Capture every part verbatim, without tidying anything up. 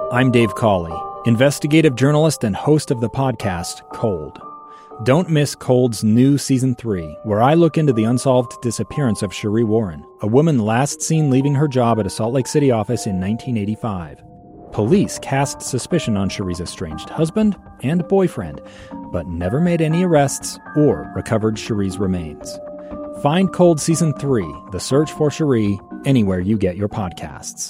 I'm Dave Cawley, investigative journalist and host of the podcast Cold. Don't miss Cold's new Season three, where I look into the unsolved disappearance of Sheree Warren, a woman last seen leaving her job at a Salt Lake City office in nineteen eighty-five. Police cast suspicion on Sheree's estranged husband and boyfriend, but never made any arrests or recovered Sheree's remains. Find Cold Season three, The Search for Sheree, anywhere you get your podcasts.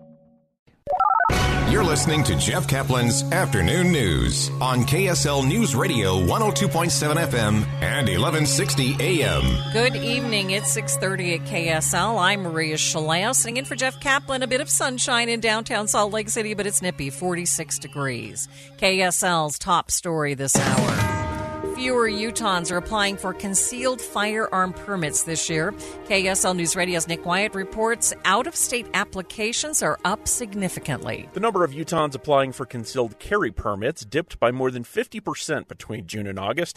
You're listening to Jeff Kaplan's Afternoon News on K S L News Radio one oh two point seven F M and eleven sixty A M. Good evening. It's six thirty at K S L. I'm Maria Shalao, sitting in for Jeff Kaplan. A bit of sunshine in downtown Salt Lake City, but it's nippy, forty-six degrees. K S L's top story this hour. Fewer Utahns are applying for concealed firearm permits this year. K S L News Radio's Nick Wyatt reports out-of-state applications are up significantly. The number of Utahns applying for concealed carry permits dipped by more than fifty percent between June and August.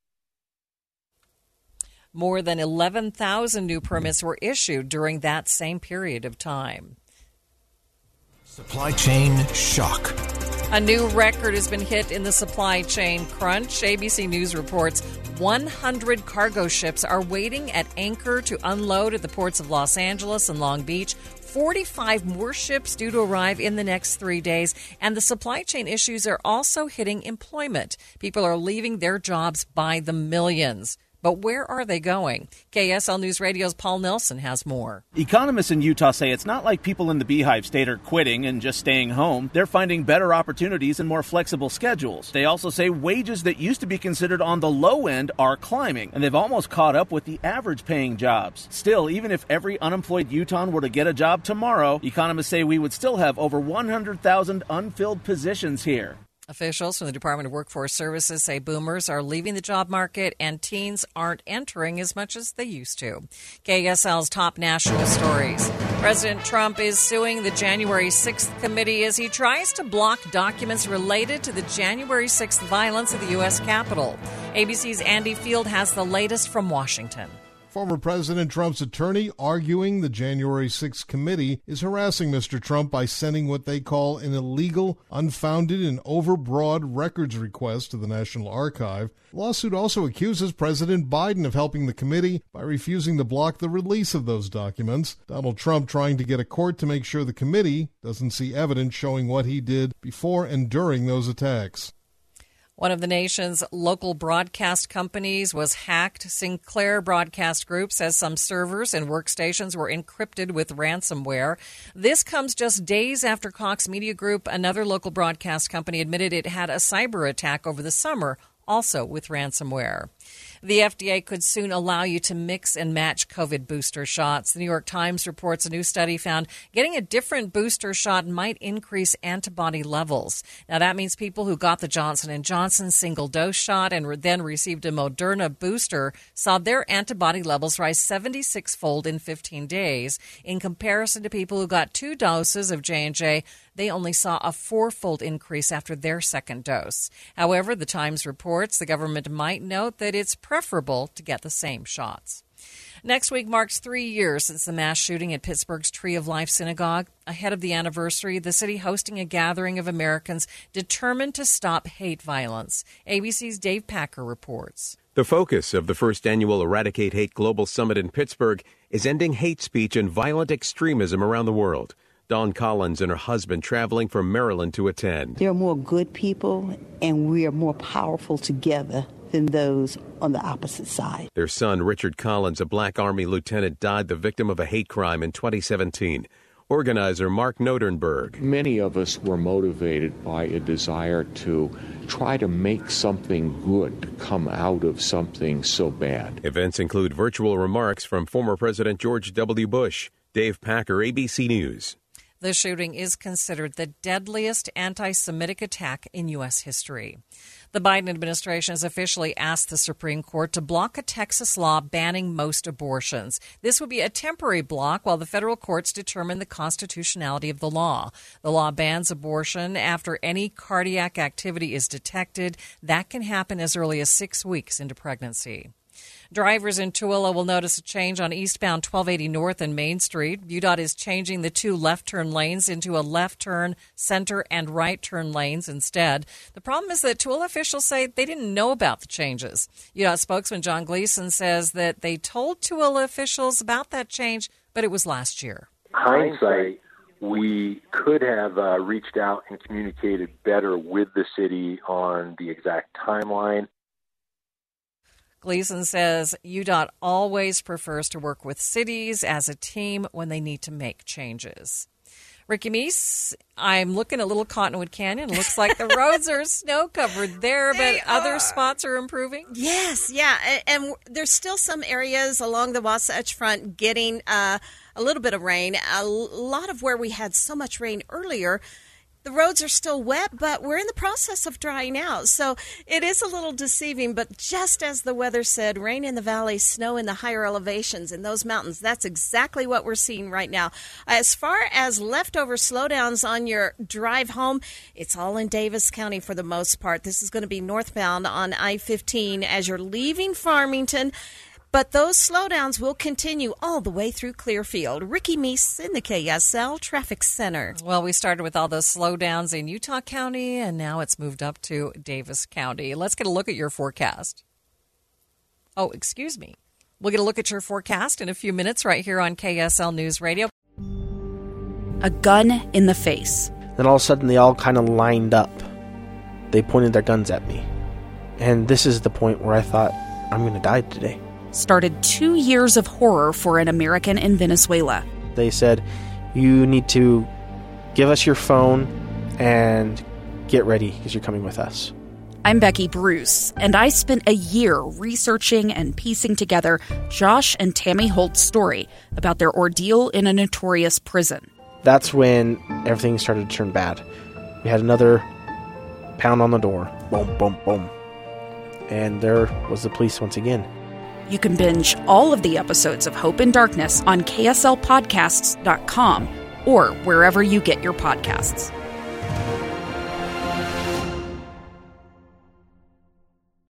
More than eleven thousand new permits were issued during that same period of time. Supply chain shock. A new record has been hit in the supply chain crunch. A B C News reports one hundred cargo ships are waiting at anchor to unload at the ports of Los Angeles and Long Beach. forty-five more ships due to arrive in the next three days. And the supply chain issues are also hitting employment. People are leaving their jobs by the millions. But where are they going? K S L News Radio's Paul Nelson has more. Economists in Utah say it's not like people in the Beehive State are quitting and just staying home. They're finding better opportunities and more flexible schedules. They also say wages that used to be considered on the low end are climbing, and they've almost caught up with the average paying jobs. Still, even if every unemployed Utahn were to get a job tomorrow, economists say we would still have over one hundred thousand unfilled positions here. Officials from the Department of Workforce Services say boomers are leaving the job market and teens aren't entering as much as they used to. K S L's top national stories. President Trump is suing the January sixth committee as he tries to block documents related to the January sixth violence at the U S Capitol. A B C's Andy Field has the latest from Washington. Former President Trump's attorney arguing the January sixth committee is harassing Mister Trump by sending what they call an illegal, unfounded, and overbroad records request to the National Archive. The lawsuit also accuses President Biden of helping the committee by refusing to block the release of those documents. Donald Trump trying to get a court to make sure the committee doesn't see evidence showing what he did before and during those attacks. One of the nation's local broadcast companies was hacked. Sinclair Broadcast Group says some servers and workstations were encrypted with ransomware. This comes just days after Cox Media Group, another local broadcast company, admitted it had a cyber attack over the summer, also with ransomware. The F D A could soon allow you to mix and match COVID booster shots. The New York Times reports a new study found getting a different booster shot might increase antibody levels. Now, that means people who got the Johnson and Johnson single-dose shot and then received a Moderna booster saw their antibody levels rise seventy-six-fold in fifteen days. In comparison to people who got two doses of J and J, they only saw a four-fold increase after their second dose. However, the Times reports the government might note that it's preferable to get the same shots. Next week marks three years since the mass shooting at Pittsburgh's Tree of Life Synagogue. Ahead of the anniversary, the city hosting a gathering of Americans determined to stop hate violence. A B C's Dave Packer reports. The focus of the first annual Eradicate Hate Global Summit in Pittsburgh is ending hate speech and violent extremism around the world. Dawn Collins and her husband traveling from Maryland to attend. There are more good people, and we are more powerful together than those on the opposite side. Their son, Richard Collins, a Black Army lieutenant, died the victim of a hate crime in twenty seventeen. Organizer Mark Noternberg. Many of us were motivated by a desire to try to make something good come out of something so bad. Events include virtual remarks from former President George W. Bush. Dave Packer, A B C News. The shooting is considered the deadliest anti-Semitic attack in U S history. The Biden administration has officially asked the Supreme Court to block a Texas law banning most abortions. This would be a temporary block while the federal courts determine the constitutionality of the law. The law bans abortion after any cardiac activity is detected. That can happen as early as six weeks into pregnancy. Drivers in Tooele will notice a change on eastbound twelve eighty North and Main Street. U D O T is changing the two left turn lanes into a left turn, center, and right turn lanes instead. The problem is that Tooele officials say they didn't know about the changes. U D O T spokesman John Gleason says that they told Tooele officials about that change, but it was last year. Hindsight, we could have uh, reached out and communicated better with the city on the exact timeline. Gleason says U D O T always prefers to work with cities as a team when they need to make changes. Ricky Meese, I'm looking at Little Cottonwood Canyon. It looks like the roads are snow-covered there, but other spots are improving? Yes, yeah, and, and there's still some areas along the Wasatch Front getting uh, a little bit of rain. A lot of where we had so much rain earlier, the roads are still wet, but we're in the process of drying out. So it is a little deceiving, but just as the weather said, rain in the valley, snow in the higher elevations in those mountains. That's exactly what we're seeing right now. As far as leftover slowdowns on your drive home, it's all in Davis County for the most part. This is going to be northbound on I fifteen as you're leaving Farmington. But those slowdowns will continue all the way through Clearfield. Ricky Meese in the K S L Traffic Center. Well, we started with all those slowdowns in Utah County, and now it's moved up to Davis County. Let's get a look at your forecast. Oh, excuse me. We'll get a look at your forecast in a few minutes right here on K S L News Radio. A gun in the face. Then all of a sudden, they all kind of lined up. They pointed their guns at me. And this is the point where I thought, I'm going to die today. Started two years of horror for an American in Venezuela. They said, you need to give us your phone and get ready because you're coming with us. I'm Becky Bruce, and I spent a year researching and piecing together Josh and Tammy Holt's story about their ordeal in a notorious prison. That's when everything started to turn bad. We had another pound on the door. Boom, boom, boom. And there was the police once again. You can binge all of the episodes of Hope in Darkness on K S L podcasts dot com or wherever you get your podcasts.